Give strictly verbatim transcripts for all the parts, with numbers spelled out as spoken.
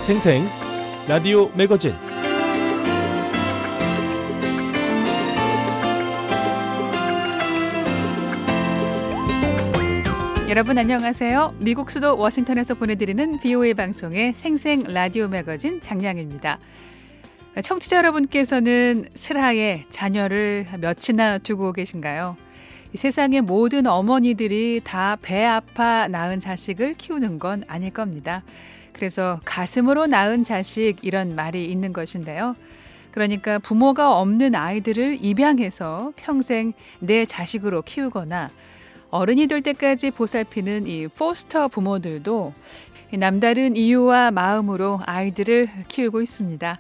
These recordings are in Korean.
생생 라디오 매거진 여러분 안녕하세요. 미국 수도 워싱턴에서 보내드리는 비오에이 방송의 생생 라디오 매거진 장량입니다. 청취자 여러분께서는 슬하에 자녀를 몇이나 두고 계신가요? 이 세상의 모든 어머니들이 다 배 아파 낳은 자식을 키우는 건 아닐 겁니다. 그래서 가슴으로 낳은 자식 이런 말이 있는 것인데요. 그러니까 부모가 없는 아이들을 입양해서 평생 내 자식으로 키우거나 어른이 될 때까지 보살피는 이 포스터 부모들도 남다른 이유와 마음으로 아이들을 키우고 있습니다.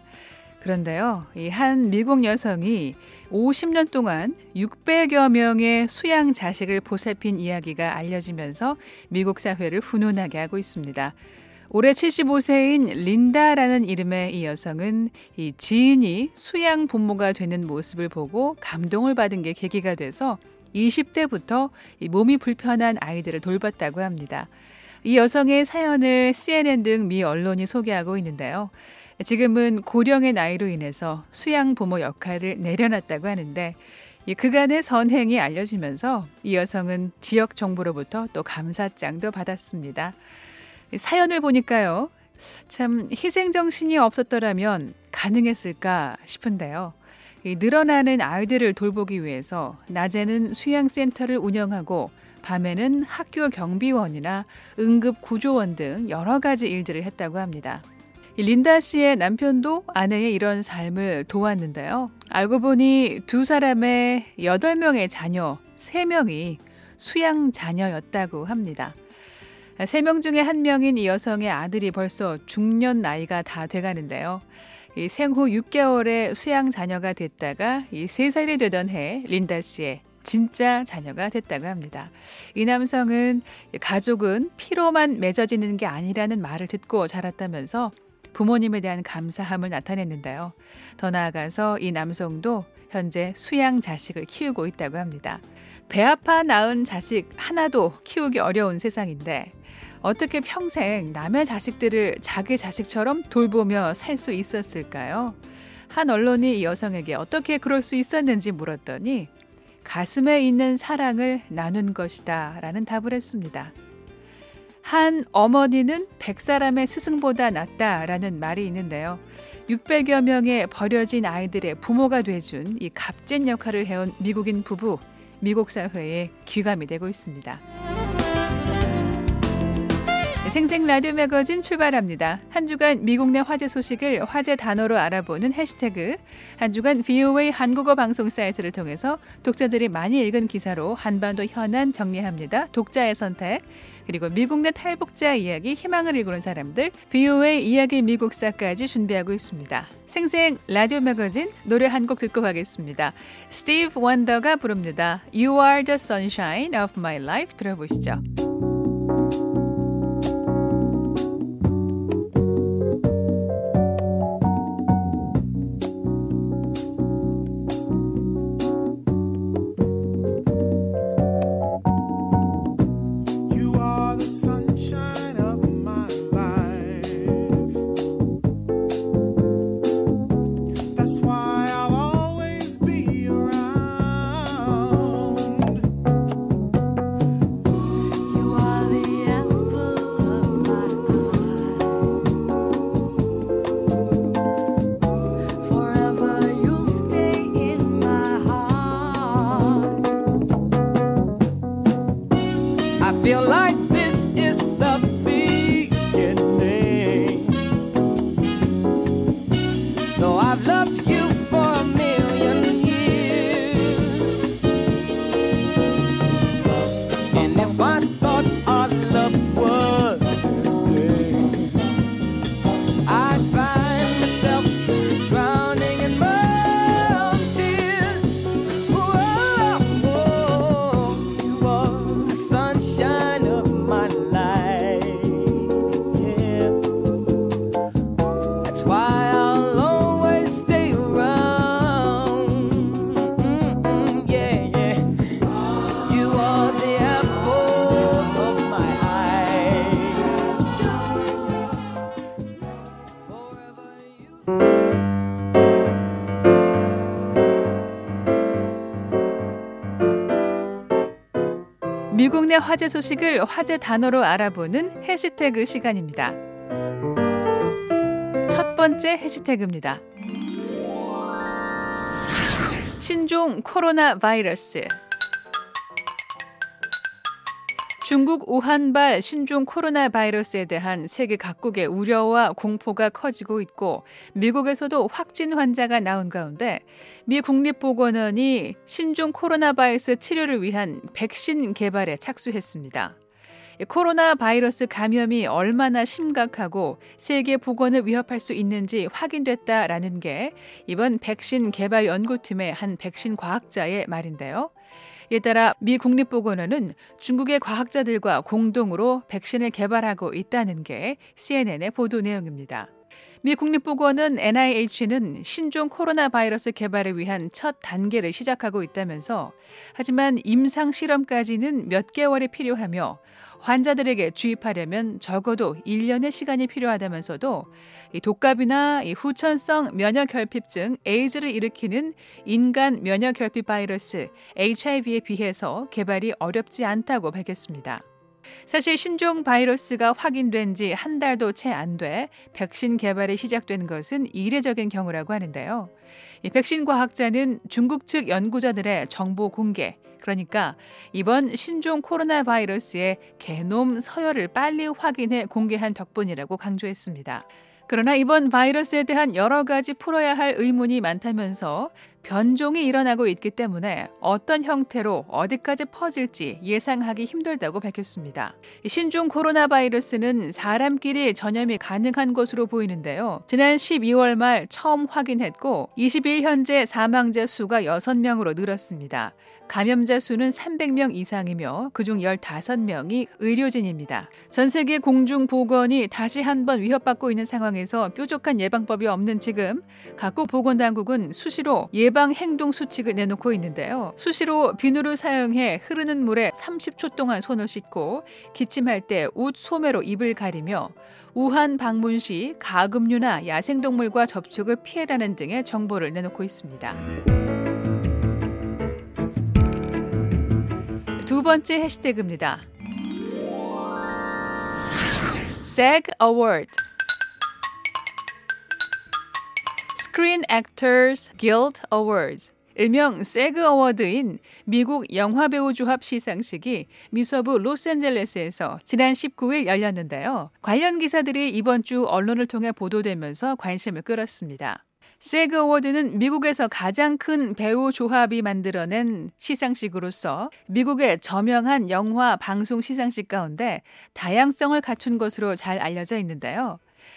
그런데요, 이 한 미국 여성이 오십 년 동안 육백여 명의 수양 자식을 보살핀 이야기가 알려지면서 미국 사회를 훈훈하게 하고 있습니다. 올해 칠십오 세인 린다라는 이름의 이 여성은 이 지인이 수양 부모가 되는 모습을 보고 감동을 받은 게 계기가 돼서 이십 대부터 이 몸이 불편한 아이들을 돌봤다고 합니다. 이 여성의 사연을 씨엔엔 등 미 언론이 소개하고 있는데요. 지금은 고령의 나이로 인해서 수양 부모 역할을 내려놨다고 하는데 이 그간의 선행이 알려지면서 이 여성은 지역 정부로부터 또 감사장도 받았습니다. 사연을 보니까요, 참 희생정신이 없었더라면 가능했을까 싶은데요. 이 늘어나는 아이들을 돌보기 위해서 낮에는 수양센터를 운영하고 밤에는 학교 경비원이나 응급구조원 등 여러 가지 일들을 했다고 합니다. 린다 씨의 남편도 아내의 이런 삶을 도왔는데요. 알고 보니 두 사람의 여덟 명의 자녀 세 명이 수양 자녀였다고 합니다. 세 명 중에 한 명인 이 여성의 아들이 벌써 중년 나이가 다 돼가는데요. 이 생후 육 개월의 수양 자녀가 됐다가 이 세 살이 되던 해 린다 씨의 진짜 자녀가 됐다고 합니다. 이 남성은 가족은 피로만 맺어지는 게 아니라는 말을 듣고 자랐다면서 부모님에 대한 감사함을 나타냈는데요. 더 나아가서 이 남성도 현재 수양 자식을 키우고 있다고 합니다. 배 아파 낳은 자식 하나도 키우기 어려운 세상인데 어떻게 평생 남의 자식들을 자기 자식처럼 돌보며 살 수 있었을까요? 한 언론이 이 여성에게 어떻게 그럴 수 있었는지 물었더니 가슴에 있는 사랑을 나눈 것이다 라는 답을 했습니다. 한 어머니는 백 사람의 스승보다 낫다라는 말이 있는데요. 육백여 명의 버려진 아이들의 부모가 돼준 이 값진 역할을 해온 미국인 부부, 미국 사회의 귀감이 되고 있습니다. 생생 라디오 매거진 출발합니다. 한 주간 미국 내 화제 소식을 화제 단어로 알아보는 해시태그, 한 주간 비오에이 한국어 방송 사이트를 통해서 독자들이 많이 읽은 기사로 한반도 현안 정리합니다. 독자의 선택, 그리고 미국 내 탈북자 이야기, 희망을 이루는 사람들, 비오에이 이야기 미국사까지 준비하고 있습니다. 생생 라디오 매거진 노래 한 곡 듣고 가겠습니다. 스티브 원더가 부릅니다. You are the sunshine of my life. 들어보시죠. You 미국 내 화제 소식을 화제 단어로 알아보는 해시태그 시간입니다. 첫 번째 해시태그입니다. 신종 코로나 바이러스. 중국 우한발 신종 코로나 바이러스에 대한 세계 각국의 우려와 공포가 커지고 있고 미국에서도 확진 환자가 나온 가운데 미 국립보건원이 신종 코로나 바이러스 치료를 위한 백신 개발에 착수했습니다. 코로나 바이러스 감염이 얼마나 심각하고 세계 보건을 위협할 수 있는지 확인됐다라는 게 이번 백신 개발 연구팀의 한 백신 과학자의 말인데요. 이에 따라 미 국립보건원은 중국의 과학자들과 공동으로 백신을 개발하고 있다는 게 씨엔엔의 보도 내용입니다. 미 국립보건원 엔아이에이치는 신종 코로나 바이러스 개발을 위한 첫 단계를 시작하고 있다면서 하지만 임상 실험까지는 몇 개월이 필요하며 환자들에게 주입하려면 적어도 일 년의 시간이 필요하다면서도 이 독감이나 이 후천성 면역결핍증 에이즈를 일으키는 인간 면역결핍 바이러스 에이치아이브이에 비해서 개발이 어렵지 않다고 밝혔습니다. 사실 신종 바이러스가 확인된 지 한 달도 채 안 돼 백신 개발이 시작된 것은 이례적인 경우라고 하는데요. 이 백신 과학자는 중국 측 연구자들의 정보 공개, 그러니까 이번 신종 코로나 바이러스의 게놈 서열을 빨리 확인해 공개한 덕분이라고 강조했습니다. 그러나 이번 바이러스에 대한 여러 가지 풀어야 할 의문이 많다면서 변종이 일어나고 있기 때문에 어떤 형태로 어디까지 퍼질지 예상하기 힘들다고 밝혔습니다. 신종 코로나 바이러스는 사람끼리 전염이 가능한 것으로 보이는데요. 지난 십이월 말 처음 확인했고 이십 일 현재 사망자 수가 여섯 명으로 늘었습니다. 감염자 수는 삼백 명 이상이며 그중 열다섯 명이 의료진입니다. 전 세계 공중보건이 다시 한번 위협받고 있는 상황에서 뾰족한 예방법이 없는 지금 각국 보건당국은 수시로 예방 행동 수칙을 내놓고 있는데요. 수시로 비누를 사용해 흐르는 물에 삼십 초 동안 손을 씻고 기침할 때 웃 소매로 입을 가리며 우한 방문 시 가금류나 야생동물과 접촉을 피해라는 등의 정보를 내놓고 있습니다. 두 번째 해시태그입니다. 세그 Award. Screen Actors Guild Awards. 일명 세그 어워드인 미국 영화배우 조합 시상식이 미서부 로스앤젤레스에서 지난 십구 일 열렸는데요. 관련 기사들이 이번 주 언론을 통해 보도되면서 관심을 끌었습니다. 세그 어워드는 미국에서 가장 큰 배우 조합이 만들어낸 시상식으로서 미국의 저명한 영화 방송 시상식 가운데 다양성을 갖춘 것으로 잘 알려져 있는데요.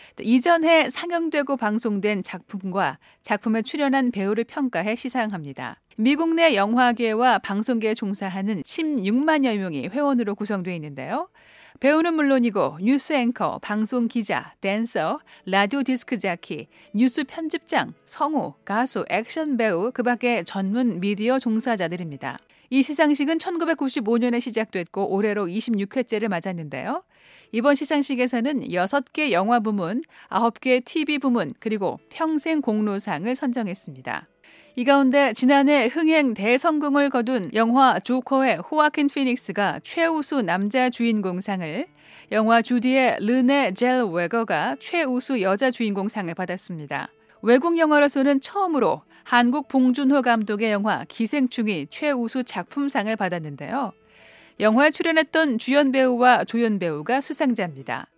이전에 상영되고 방송된 작품과 작품에 출연한 배우를 평가해 시상합니다. 미국 내 영화계와 방송계에 종사하는 십육만여 명이 회원으로 구성되어 있는데요. 배우는 물론이고 뉴스 앵커, 방송 기자, 댄서, 라디오 디스크 자키, 뉴스 편집장, 성우, 가수, 액션 배우, 그 밖에 전문 미디어 종사자들입니다. 이 시상식은 천구백구십오 년에 시작됐고 올해로 이십육 회째를 맞았는데요. 이번 시상식에서는 여섯 개 영화 부문, 아홉 개 티비 부문, 그리고 평생 공로상을 선정했습니다. 이 가운데 지난해 흥행 대성공을 거둔 영화 조커의 호아킨 피닉스가 최우수 남자 주인공상을, 영화 주디의 르네 젤웨거가 최우수 여자 주인공상을 받았습니다. 외국 영화로서는 처음으로 한국 봉준호 감독의 영화 기생충이 최우수 작품상을 받았는데요. 영화에 출연했던 주연 배우와 조연 배우가 수상자입니다.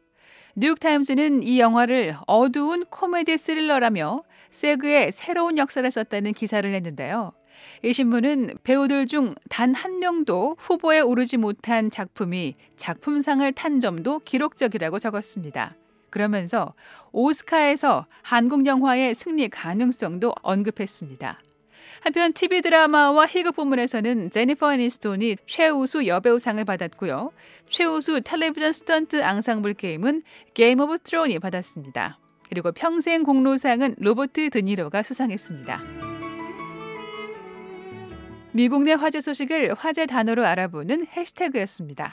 뉴욕타임즈는 이 영화를 어두운 코미디 스릴러라며 세그의 새로운 역사를 썼다는 기사를 냈는데요. 이 신문은 배우들 중 단 한 명도 후보에 오르지 못한 작품이 작품상을 탄 점도 기록적이라고 적었습니다. 그러면서 오스카에서 한국 영화의 승리 가능성도 언급했습니다. 한편 티비 드라마와 희극 부문에서는 제니퍼 애니스톤이 최우수 여배우상을 받았고요. 최우수 텔레비전 스턴트 앙상블 게임은 게임 오브 트론이 받았습니다. 그리고 평생 공로상은 로버트 드니로가 수상했습니다. 미국 내 화제 소식을 화제 단어로 알아보는 해시태그였습니다.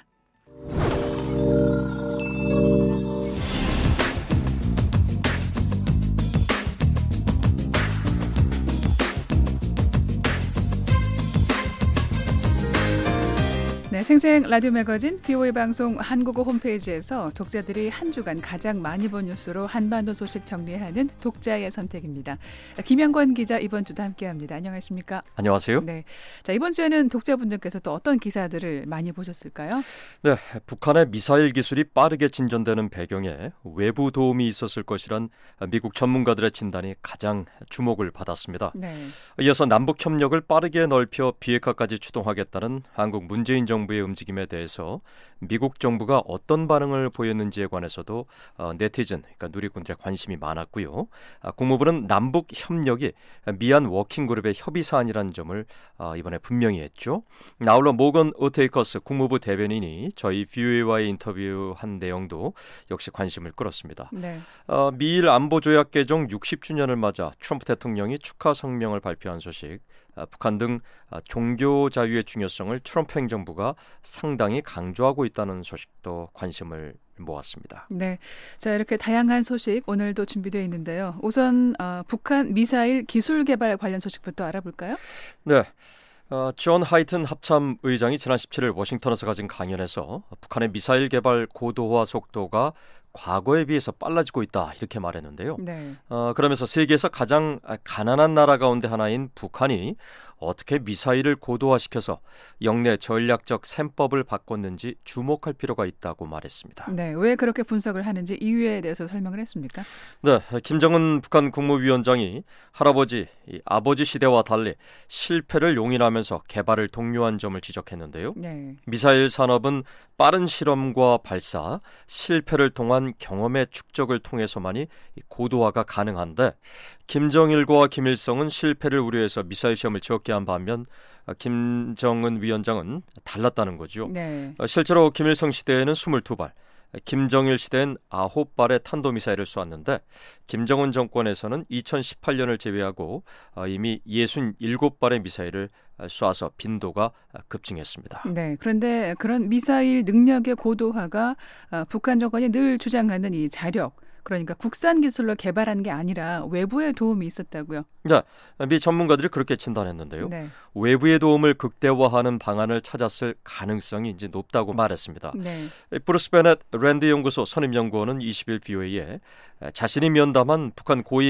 네, 생생 라디오 매거진 비오에이 방송 한국어 홈페이지에서 독자들이 한 주간 가장 많이 본 뉴스로 한반도 소식 정리하는 독자의 선택입니다. 김영권 기자 이번 주도 함께합니다. 안녕하십니까? 안녕하세요. 네, 자 이번 주에는 독자분들께서 또 어떤 기사들을 많이 보셨을까요? 네, 북한의 미사일 기술이 빠르게 진전되는 배경에 외부 도움이 있었을 것이란 미국 전문가들의 진단이 가장 주목을 받았습니다. 네. 이어서 남북 협력을 빠르게 넓혀 비핵화까지 추동하겠다는 한국 문재인 정부의 움직임에 대해서 미국 정부가 어떤 반응을 보였는지에 관해서도 네티즌, 그러니까 누리꾼들의 관심이 많았고요. 국무부는 남북 협력이 미얀 워킹그룹의 협의 사안이라는 점을 이번에 분명히 했죠. 아울러 모건 오테이커스 국무부 대변인이 저희 비오에이와의 인터뷰한 내용도 역시 관심을 끌었습니다. 네. 어, 미일 안보조약 개정 육십 주년을 맞아 트럼프 대통령이 축하 성명을 발표한 소식, 아, 북한 등 아, 종교 자유의 중요성을 트럼프 행정부가 상당히 강조하고 있다는 소식도 관심을 모았습니다. 네, 자 이렇게 다양한 소식 오늘도 준비되어 있는데요. 우선 어, 북한 미사일 기술 개발 관련 소식부터 알아볼까요? 네. 어, 존 하이튼 합참 의장이 지난 십칠일 워싱턴에서 가진 강연에서 북한의 미사일 개발 고도화 속도가 과거에 비해서 빨라지고 있다 이렇게 말했는데요. 네. 어, 그러면서 세계에서 가장 가난한 나라 가운데 하나인 북한이 어떻게 미사일을 고도화시켜서 영내 전략적 셈법을 바꿨는지 주목할 필요가 있다고 말했습니다. 네, 왜 그렇게 분석을 하는지 이유에 대해서 설명을 했습니까? 네, 김정은 북한 국무위원장이 할아버지, 아버지 시대와 달리 실패를 용인하면서 개발을 독려한 점을 지적했는데요. 네. 미사일 산업은 빠른 실험과 발사, 실패를 통한 경험의 축적을 통해서만이 고도화가 가능한데 김정일과 김일성은 실패를 우려해서 미사일 시험을 적게 한 반면 김정은 위원장은 달랐다는 거죠. 네. 실제로 김일성 시대에는 이십이 발, 김정일 시대엔 아홉 발의 탄도미사일을 쏘았는데 김정은 정권에서는 이천십팔 년을 제외하고 이미 육십칠 발의 미사일을 쏴서 빈도가 급증했습니다. 네, 그런데 그런 미사일 능력의 고도화가 북한 정권이 늘 주장하는 이 자력, 그러니까 국산 기술로 개발한 게 아니라 외부의 도움이 있었다고요? 네, 미 전문가들이 그렇게 진단했는데요. 네. 외부의 도움을 극대화하는 방안을 찾았을 가능성이 이제 높다고 말했습니다. 네. 브루스 베넷 랜드 연구소 선임연구원은 이십일 비오에이에 자신이 면담한 북한 고위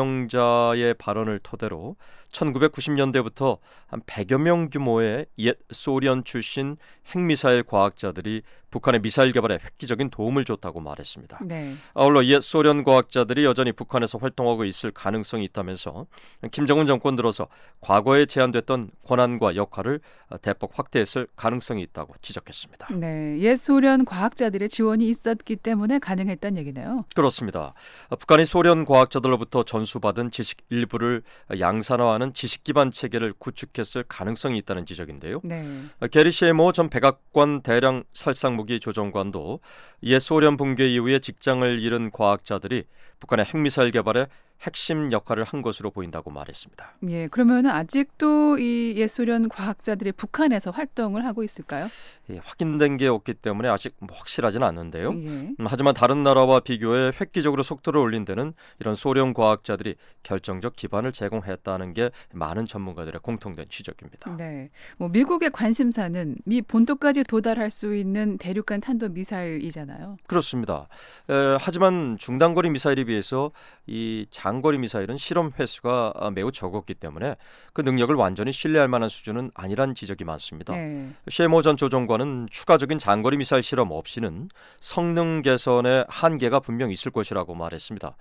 망명자의 발언을 토대로 천구백구십 년대부터 한 백여 명 규모의 옛 소련 출신 핵미사일 과학자들이 북한의 미사일 개발에 획기적인 도움을 줬다고 말했습니다. 네. 아울러 옛 소련 과학자들이 여전히 북한에서 활동하고 있을 가능성이 있다면서 김정은 정권 들어서 과거에 제한됐던 권한과 역할을 대폭 확대했을 가능성이 있다고 지적했습니다. 네, 옛 소련 과학자들의 지원이 있었기 때문에 가능했다는 얘기네요. 그렇습니다. 북한이 소련 과학자들로부터 전수받은 지식 일부를 양산화하는 지식 기반 체계를 구축했을 가능성이 있다는 지적인데요. 네. 게리 셰모 전 백악관 대량 살상무기 조정관도 옛 소련 붕괴 이후에 직장을 잃은 과학자들이 북한의 핵미사일 개발에 핵심 역할을 한 것으로 보인다고 말했습니다. 예, 그러면 아직도 이 옛 소련 과학자들이 북한에서 활동을 하고 있을까요? 예, 확인된 게 없기 때문에 아직 뭐 확실하지는 않는데요. 예. 음, 하지만 다른 나라와 비교해 획기적으로 속도를 올린 데는 이런 소련 과학자들이 결정적 기반을 제공했다는 게 많은 전문가들의 공통된 지적입니다. 네, 뭐 미국의 관심사는 미 본토까지 도달할 수 있는 대륙간 탄도 미사일이잖아요. 그렇습니다. 에, 하지만 중단거리 미사일에 비해서 이 장거리 미사일은 실험 횟수가 매우 적었기 때문에 그 능력을 완전히 신뢰할 만한 수준은 아니란 지적이 많습니다. 네. 셰모 전 조정관은 추가적인 장거리 미사일 실험 없이는 성능 개선에 한계가 분명 있을 것이라고 말했습니다.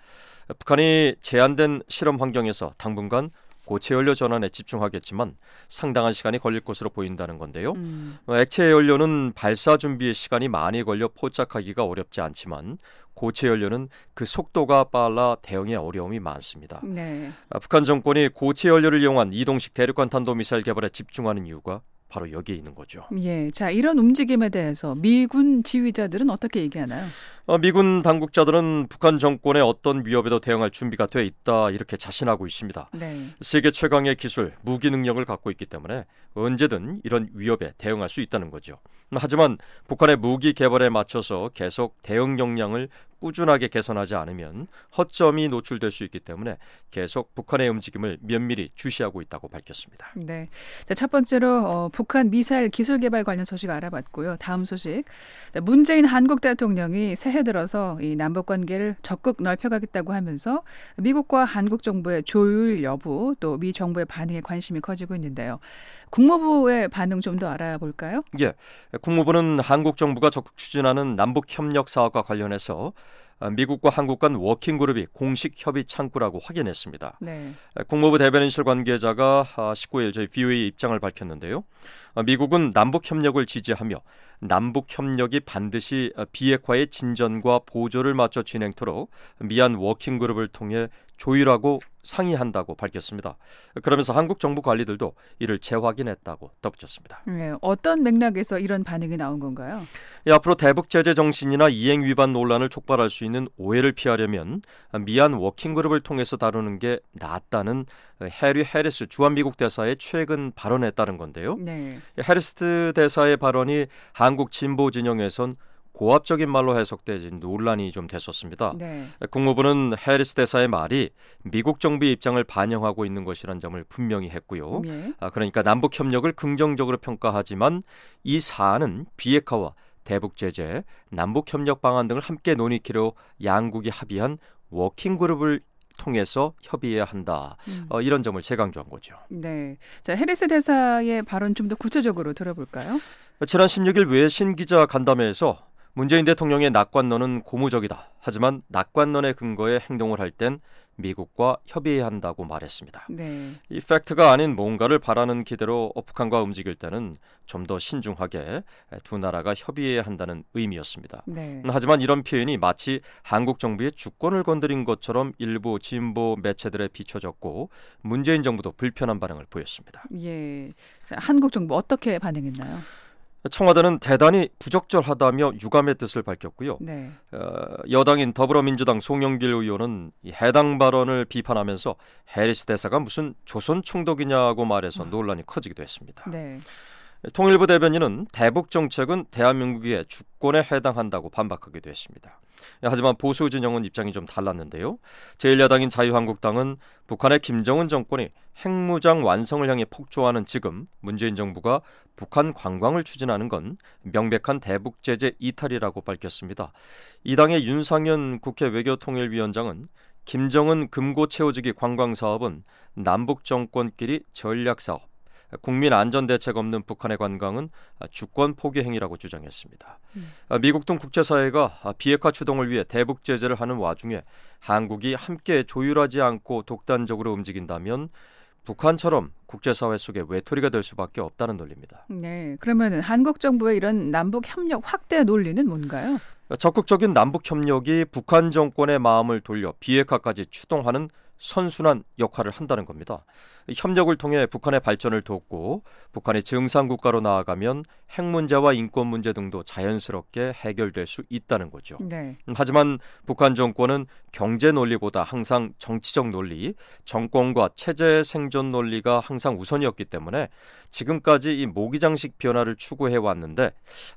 북한이 제한된 실험 환경에서 당분간 고체 연료 전환에 집중하겠지만 상당한 시간이 걸릴 것으로 보인다는 건데요. 음. 액체 연료는 발사 준비에 시간이 많이 걸려 포착하기가 어렵지 않지만 고체 연료는 그 속도가 빨라 대응에 어려움이 많습니다. 네. 북한 정권이 고체 연료를 이용한 이동식 대륙간 탄도미사일 개발에 집중하는 이유가 바로 여기에 있는 거죠. 예, 자 이런 움직임에 대해서 미군 지휘자들은 어떻게 얘기하나요? 어, 미군 당국자들은 북한 정권의 어떤 위협에도 대응할 준비가 돼 있다 이렇게 자신하고 있습니다. 네. 세계 최강의 기술, 무기 능력을 갖고 있기 때문에 언제든 이런 위협에 대응할 수 있다는 거죠. 하지만 북한의 무기 개발에 맞춰서 계속 대응 역량을 꾸준하게 개선하지 않으면 허점이 노출될 수 있기 때문에 계속 북한의 움직임을 면밀히 주시하고 있다고 밝혔습니다. 네, 자, 첫 번째로 어, 북한 미사일 기술 개발 관련 소식 알아봤고요. 다음 소식, 문재인 한국 대통령이 새해 들어서 이 남북 관계를 적극 넓혀가겠다고 하면서 미국과 한국 정부의 조율 여부 또 미 정부의 반응에 관심이 커지고 있는데요. 국무부의 반응 좀 더 알아볼까요? 예, 국무부는 한국 정부가 적극 추진하는 남북 협력 사업과 관련해서 미국과 한국 간 워킹그룹이 공식 협의 창구라고 확인했습니다. 네. 국무부 대변인실 관계자가 십구 일 저희 비오에이 입장을 밝혔는데요. 미국은 남북 협력을 지지하며 남북 협력이 반드시 비핵화의 진전과 보조를 맞춰 진행토록 미한 워킹그룹을 통해 조율하고 상의한다고 밝혔습니다. 그러면서 한국 정부 관리들도 이를 재확인했다고 덧붙였습니다. 네, 어떤 맥락에서 이런 반응이 나온 건가요? 예, 앞으로 대북 제재 정신이나 이행 위반 논란을 촉발할 수 있는 오해를 피하려면 미한 워킹그룹을 통해서 다루는 게 낫다는 해리 해리스 주한미국 대사의 최근 발언에 따른 건데요. 네. 해리스 대사의 발언이 한국 진보 진영에선 고압적인 말로 해석되지 논란이 좀 됐었습니다. 네. 국무부는 해리스 대사의 말이 미국 정부의 입장을 반영하고 있는 것이라는 점을 분명히 했고요. 네. 아, 그러니까 남북 협력을 긍정적으로 평가하지만 이 사안은 비핵화와 대북 제재, 남북 협력 방안 등을 함께 논의키로 양국이 합의한 워킹그룹을 통해서 협의해야 한다. 음. 어, 이런 점을 재강조한 거죠. 네. 자, 해리스 대사의 발언 좀 더 구체적으로 들어볼까요? 지난 십육 일 외신 기자 간담회에서 문재인 대통령의 낙관론은 고무적이다. 하지만 낙관론의 근거에 행동을 할 땐 미국과 협의해야 한다고 말했습니다. 네. 이 팩트가 아닌 뭔가를 바라는 기대로 북한과 움직일 때는 좀 더 신중하게 두 나라가 협의해야 한다는 의미였습니다. 네. 하지만 이런 표현이 마치 한국 정부의 주권을 건드린 것처럼 일부 진보 매체들에 비춰졌고 문재인 정부도 불편한 반응을 보였습니다. 예. 자, 한국 정부 어떻게 반응했나요? 청와대는 대단히 부적절하다며 유감의 뜻을 밝혔고요. 네. 어, 여당인 더불어민주당 송영길 의원은 이 해당 발언을 비판하면서 해리스 대사가 무슨 조선 총독이냐고 말해서 논란이 커지기도 했습니다. 네. 통일부 대변인은 대북 정책은 대한민국의 주권에 해당한다고 반박하기도 했습니다. 하지만 보수 진영은 입장이 좀 달랐는데요. 제일 야당인 자유한국당은 북한의 김정은 정권이 핵무장 완성을 향해 폭주하는 지금 문재인 정부가 북한 관광을 추진하는 건 명백한 대북 제재 이탈이라고 밝혔습니다. 이 당의 윤상현 국회 외교통일위원장은 김정은 금고 채워주기 관광 사업은 남북 정권끼리 전략 사업, 국민 안전 대책 없는 북한의 관광은 주권 포기 행위라고 주장했습니다. 음. 미국 등 국제사회가 비핵화 추동을 위해 대북 제재를 하는 와중에 한국이 함께 조율하지 않고 독단적으로 움직인다면 북한처럼 국제사회 속의 외톨이가 될 수밖에 없다는 논리입니다. 네, 그러면 한국 정부의 이런 남북 협력 확대 논리는 뭔가요? 적극적인 남북 협력이 북한 정권의 마음을 돌려 비핵화까지 추동하는 선순환 역할을 한다는 겁니다. 협력을 통해 북한의 발전을 돕고 북한이 정상국가로 나아가면 핵 문제와 인권 문제 등도 자연스럽게 해결될 수 있다는 거죠. 네. 하지만 북한 정권은 경제 논리보다 항상 정치적 논리, 정권과 체제 생존 논리가 항상 우선이었기 때문에 지금까지 이 모기장식 변화를 추구해 왔는데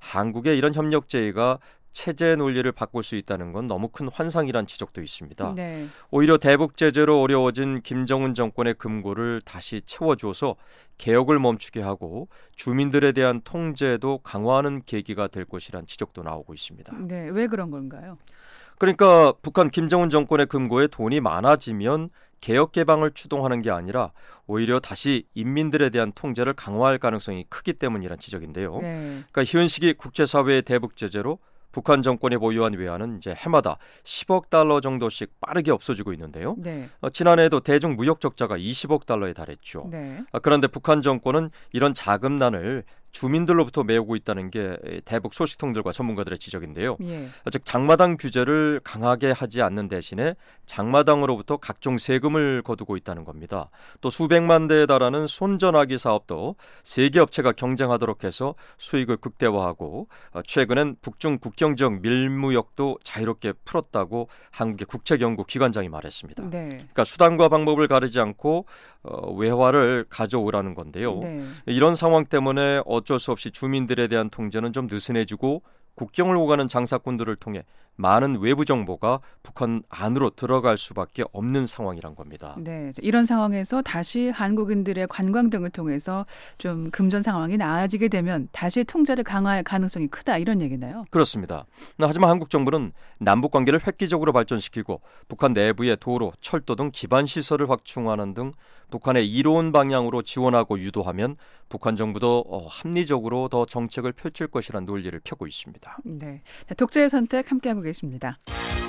한국의 이런 협력 제의가 체제 논리를 바꿀 수 있다는 건 너무 큰 환상이란 지적도 있습니다. 네. 오히려 대북 제재로 어려워진 김정은 정권의 금고를 다시 채워줘서 개혁을 멈추게 하고 주민들에 대한 통제도 강화하는 계기가 될 것이란 지적도 나오고 있습니다. 네, 왜 그런 건가요? 그러니까 북한 김정은 정권의 금고에 돈이 많아지면 개혁 개방을 추동하는 게 아니라 오히려 다시 인민들에 대한 통제를 강화할 가능성이 크기 때문이란 지적인데요. 네. 그러니까 현 시기 국제사회의 대북 제재로 북한 정권이 보유한 외환은 이제 해마다 십억 달러 정도씩 빠르게 없어지고 있는데요. 네. 어, 지난해에도 대중 무역 적자가 이십억 달러에 달했죠. 네. 아, 그런데 북한 정권은 이런 자금난을 주민들로부터 메우고 있다는 게 대북 소식통들과 전문가들의 지적인데요. 예. 즉 장마당 규제를 강하게 하지 않는 대신에 장마당으로부터 각종 세금을 거두고 있다는 겁니다. 또 수백만 대에 달하는 손전화기 사업도 세계 업체가 경쟁하도록 해서 수익을 극대화하고 최근엔 북중 국경적 밀무역도 자유롭게 풀었다고 한국의 국책연구기관장이 말했습니다. 네. 그러니까 수단과 방법을 가리지 않고 어, 외화를 가져오라는 건데요. 네. 이런 상황 때문에 어쩔 수 없이 주민들에 대한 통제는 좀 느슨해지고 국경을 오가는 장사꾼들을 통해 많은 외부 정보가 북한 안으로 들어갈 수밖에 없는 상황이란 겁니다. 네, 이런 상황에서 다시 한국인들의 관광 등을 통해서 좀 금전 상황이 나아지게 되면 다시 통제를 강화할 가능성이 크다 이런 얘기나요? 그렇습니다. 하지만 한국 정부는 남북 관계를 획기적으로 발전시키고 북한 내부의 도로, 철도 등 기반 시설을 확충하는 등 북한의 이로운 방향으로 지원하고 유도하면 북한 정부도 합리적으로 더 정책을 펼칠 것이라는 논리를 펴고 있습니다. 네, 독재의 선택 함께하고 계십니다.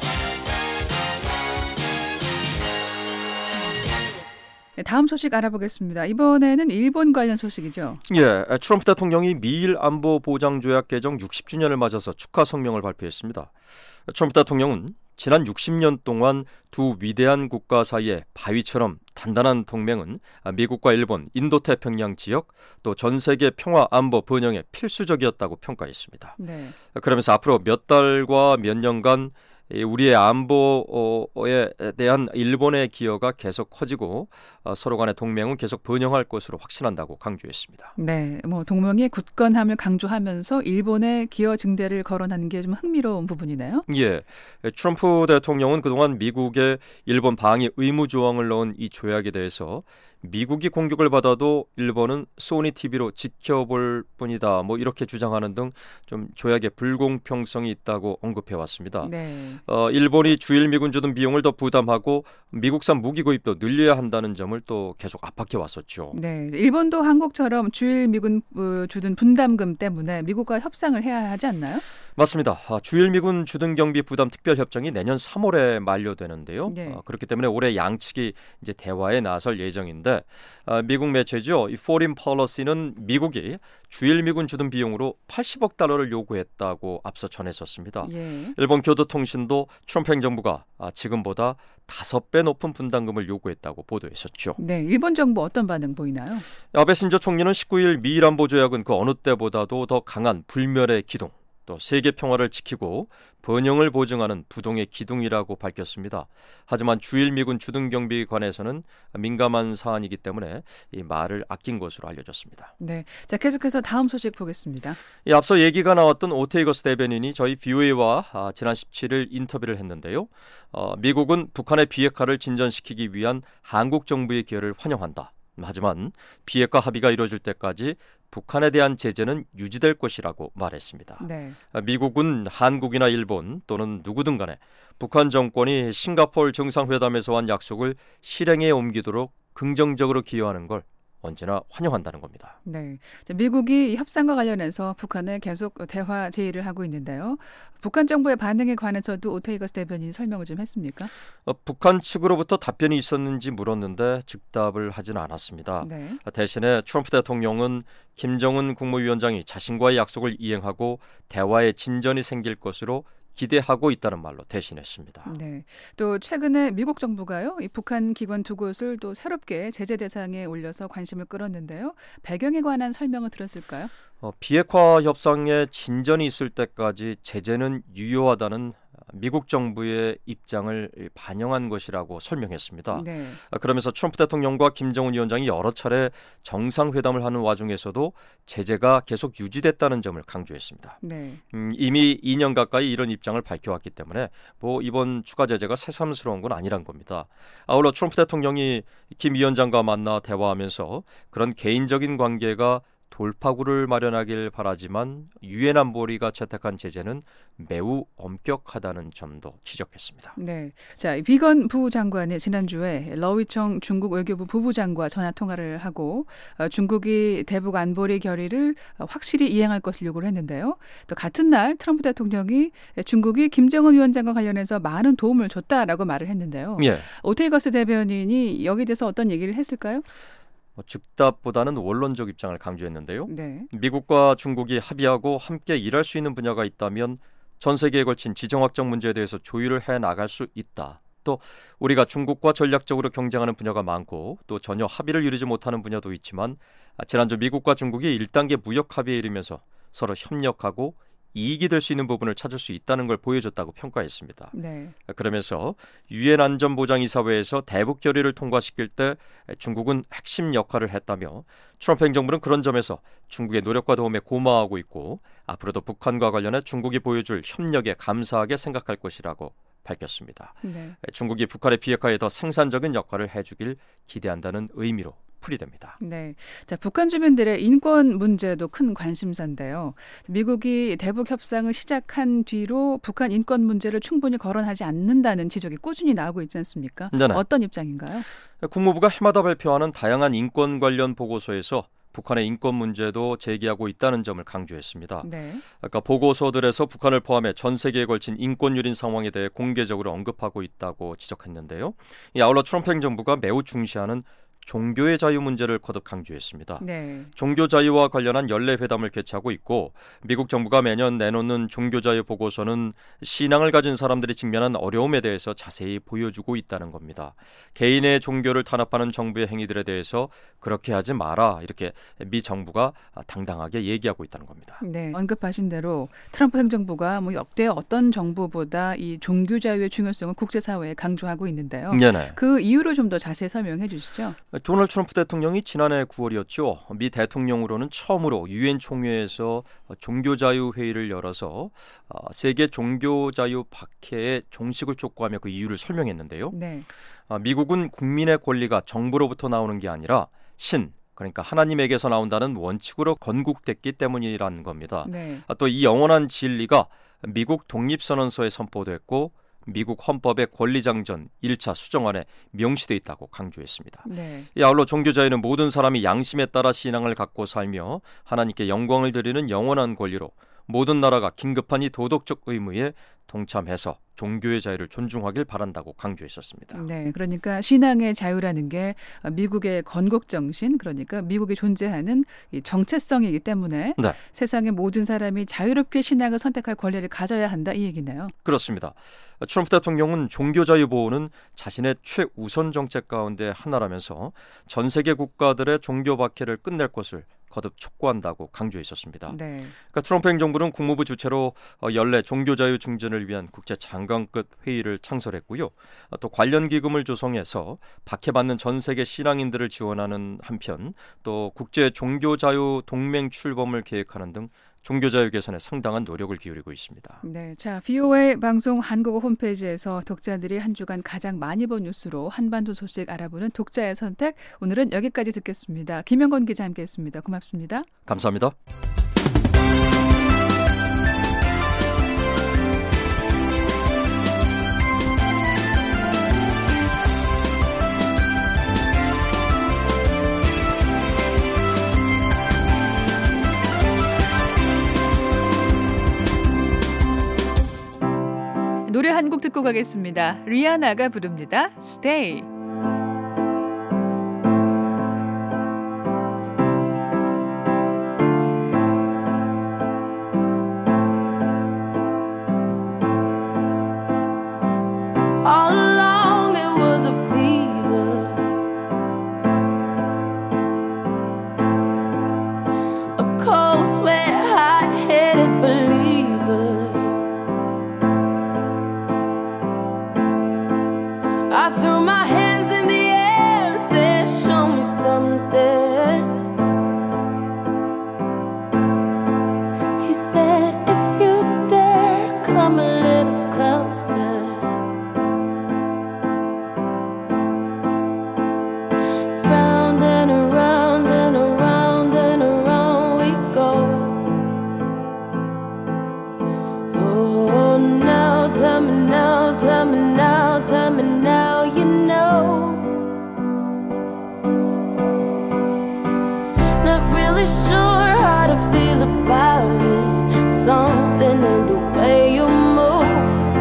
다음 소식 알아보겠습니다. 이번에는 일본 관련 소식이죠. 예, 트럼프 대통령이 미일 안보 보장 조약 개정 육십 주년을 맞아서 축하 성명을 발표했습니다. 트럼프 대통령은 지난 육십 년 동안 두 위대한 국가 사이의 바위처럼 단단한 동맹은 미국과 일본, 인도태평양 지역 또 전 세계 평화 안보 번영에 필수적이었다고 평가했습니다. 네. 그러면서 앞으로 몇 달과 몇 년간 우리의 안보에 대한 일본의 기여가 계속 커지고 서로 간의 동맹은 계속 번영할 것으로 확신한다고 강조했습니다. 네, 뭐 동맹의 굳건함을 강조하면서 일본의 기여 증대를 거론하는 게 좀 흥미로운 부분이네요. 예, 트럼프 대통령은 그동안 미국의 일본 방위 의무 조항을 넣은 이 조약에 대해서 미국이 공격을 받아도 일본은 소니 티비로 지켜볼 뿐이다. 뭐 이렇게 주장하는 등 좀 조약의 불공평성이 있다고 언급해 왔습니다. 네. 어, 일본이 주일 미군 주둔 비용을 더 부담하고 미국산 무기 구입도 늘려야 한다는 점을 또 계속 압박해 왔었죠. 네, 일본도 한국처럼 주일 미군 주둔 분담금 때문에 미국과 협상을 해야 하지 않나요? 맞습니다. 주일 미군 주둔 경비 부담 특별 협정이 내년 삼월에 만료되는데요. 네. 어, 그렇기 때문에 올해 양측이 이제 대화에 나설 예정인데 어, 미국 매체죠. 이 Foreign Policy는 미국이 주일 미군 주둔 비용으로 팔십억 달러를 요구했다고 앞서 전했었습니다. 예. 일본 교도통신도 트럼프 행정부가 지금보다 다섯 배 높은 분담금을 요구했다고 보도했었죠. 네, 일본 정부 어떤 반응 보이나요? 아베 신조 총리는 십구 일 미일 안보 조약은 그 어느 때보다도 더 강한 불멸의 기둥, 또 세계 평화를 지키고 번영을 보증하는 부동의 기둥이라고 밝혔습니다. 하지만 주일 미군 주둔 경비에 관해서는 민감한 사안이기 때문에 이 말을 아낀 것으로 알려졌습니다. 네, 자 계속해서 다음 소식 보겠습니다. 이 앞서 얘기가 나왔던 오테이거스 대변인이 저희 비오에이와 아, 지난 십칠 일 인터뷰를 했는데요. 어, 미국은 북한의 비핵화를 진전시키기 위한 한국 정부의 기여를 환영한다. 하지만 비핵화 합의가 이루어질 때까지 북한에 대한 제재는 유지될 것이라고 말했습니다. 네. 미국은 한국이나 일본 또는 누구든 간에 북한 정권이 싱가포르 정상회담에서 한 약속을 실행에 옮기도록 긍정적으로 기여하는 걸 언제나 환영한다는 겁니다. 네, 미국이 협상과 관련해서 북한에 계속 대화 제의를 하고 있는데요. 북한 정부의 반응에 관해서도 오테이거스 대변인이 설명을 좀 했습니까? 어, 북한 측으로부터 답변이 있었는지 물었는데 즉답을 하지는 않았습니다. 네. 대신에 트럼프 대통령은 김정은 국무위원장이 자신과의 약속을 이행하고 대화에 진전이 생길 것으로 기대하고 있다는 말로 대신했습니다. 네. 또 최근에 미국 정부가요, 이 북한 기관 두 곳을 또 새롭게 제재 대상에 올려서 관심을 끌었는데요. 배경에 관한 설명을 들었을까요? 어, 비핵화 협상에 진전이 있을 때까지 제재는 유효하다는 미국 정부의 입장을 반영한 것이라고 설명했습니다. 네. 그러면서 트럼프 대통령과 김정은 위원장이 여러 차례 정상회담을 하는 와중에서도 제재가 계속 유지됐다는 점을 강조했습니다. 네. 음, 이미 이 년 가까이 이런 입장을 밝혀왔기 때문에 뭐 이번 추가 제재가 새삼스러운 건 아니란 겁니다. 아울러 트럼프 대통령이 김 위원장과 만나 대화하면서 그런 개인적인 관계가 돌파구를 마련하길 바라지만 유엔 안보리가 채택한 제재는 매우 엄격하다는 점도 지적했습니다. 네, 자 비건 부장관이 지난주에 러위청 중국 외교부 부부장과 전화 통화를 하고 어, 중국이 대북 안보리 결의를 어, 확실히 이행할 것을 요구를 했는데요. 또 같은 날 트럼프 대통령이 중국이 김정은 위원장과 관련해서 많은 도움을 줬다라고 말을 했는데요. 예. 오테이거스 대변인이 여기에 대해서 어떤 얘기를 했을까요? 즉답보다는 원론적 입장을 강조했는데요. 네. 미국과 중국이 합의하고 함께 일할 수 있는 분야가 있다면 전 세계에 걸친 지정학적 문제에 대해서 조율을 해나갈 수 있다. 또 우리가 중국과 전략적으로 경쟁하는 분야가 많고 또 전혀 합의를 이루지 못하는 분야도 있지만 지난주 미국과 중국이 일 단계 무역 합의에 이르면서 서로 협력하고 이익이 될 수 있는 부분을 찾을 수 있다는 걸 보여줬다고 평가했습니다. 네. 그러면서 유엔 안전보장이사회에서 대북 결의를 통과시킬 때 중국은 핵심 역할을 했다며 트럼프 행정부는 그런 점에서 중국의 노력과 도움에 고마워하고 있고 앞으로도 북한과 관련해 중국이 보여줄 협력에 감사하게 생각할 것이라고 밝혔습니다. 네. 중국이 북한의 비핵화에 더 생산적인 역할을 해주길 기대한다는 의미로 풀이됩니다. 네, 자 북한 주민들의 인권 문제도 큰 관심사인데요. 미국이 대북 협상을 시작한 뒤로 북한 인권 문제를 충분히 거론하지 않는다는 지적이 꾸준히 나오고 있지 않습니까? 네네. 어떤 입장인가요? 국무부가 해마다 발표하는 다양한 인권 관련 보고서에서 북한의 인권 문제도 제기하고 있다는 점을 강조했습니다. 네. 아까 보고서들에서 북한을 포함해 전 세계에 걸친 인권 유린 상황에 대해 공개적으로 언급하고 있다고 지적했는데요. 이 아울러 트럼프 행정부가 매우 중시하는 종교의 자유 문제를 거듭 강조했습니다. 네. 종교 자유와 관련한 연례 회담을 개최하고 있고 미국 정부가 매년 내놓는 종교 자유 보고서는 신앙을 가진 사람들이 직면한 어려움에 대해서 자세히 보여주고 있다는 겁니다. 개인의 종교를 탄압하는 정부의 행위들에 대해서 그렇게 하지 마라 이렇게 미 정부가 당당하게 얘기하고 있다는 겁니다. 네, 언급하신 대로 트럼프 행정부가 뭐 역대 어떤 정부보다 이 종교 자유의 중요성을 국제사회에 강조하고 있는데요. 네네. 그 이유를 좀 더 자세히 설명해 주시죠. 도널드 트럼프 대통령이 지난해 구월이었죠. 미 대통령으로는 처음으로 유엔 총회에서 종교자유회의를 열어서 세계 종교자유 박해의 종식을 촉구하며 그 이유를 설명했는데요. 네. 미국은 국민의 권리가 정부로부터 나오는 게 아니라 신, 그러니까 하나님에게서 나온다는 원칙으로 건국됐기 때문이라는 겁니다. 네. 또 이 영원한 진리가 미국 독립선언서에 선포됐고 미국 헌법의 권리장전 일 차 수정안에 명시되어 있다고 강조했습니다. 네. 이 아울러 종교자유는 모든 사람이 양심에 따라 신앙을 갖고 살며 하나님께 영광을 드리는 영원한 권리로 모든 나라가 긴급한 이 도덕적 의무에 동참해서 종교의 자유를 존중하길 바란다고 강조했었습니다. 네, 그러니까 신앙의 자유라는 게 미국의 건국 정신, 그러니까 미국이 존재하는 이 정체성이기 때문에 네. 세상의 모든 사람이 자유롭게 신앙을 선택할 권리를 가져야 한다 이 얘기네요. 그렇습니다. 트럼프 대통령은 종교자유 보호는 자신의 최우선 정책 가운데 하나라면서 전 세계 국가들의 종교 박해를 끝낼 것을 거듭 촉구한다고 강조했었습니다. 네. 그러니까 트럼프 행정부는 국무부 주최로 연례 종교자유 증진을 위한 국제 장관급 회의를 창설했고요. 또 관련 기금을 조성해서 박해받는 전 세계 신앙인들을 지원하는 한편 또 국제 종교자유 동맹 출범을 계획하는 등 종교자유 개선에 상당한 노력을 기울이고 있습니다. 네, 자 비오에이 방송 한국어 홈페이지에서 독자들이 한 주간 가장 많이 본 뉴스로 한반도 소식 알아보는 독자의 선택. 오늘은 여기까지 듣겠습니다. 김영건 기자 함께했습니다. 고맙습니다. 감사합니다. 노래 한 곡 듣고 가겠습니다. 리아나가 부릅니다. Stay. All along it was a fever, a cold sweat, hot-headed believer. I threw my hands in the air and said, show me something. He said, if you dare, come a little closer. Round and around and around and around we go. Oh, now tell me now, tell me now, tell me now you know. Not really sure how to feel about it. Something in the way you move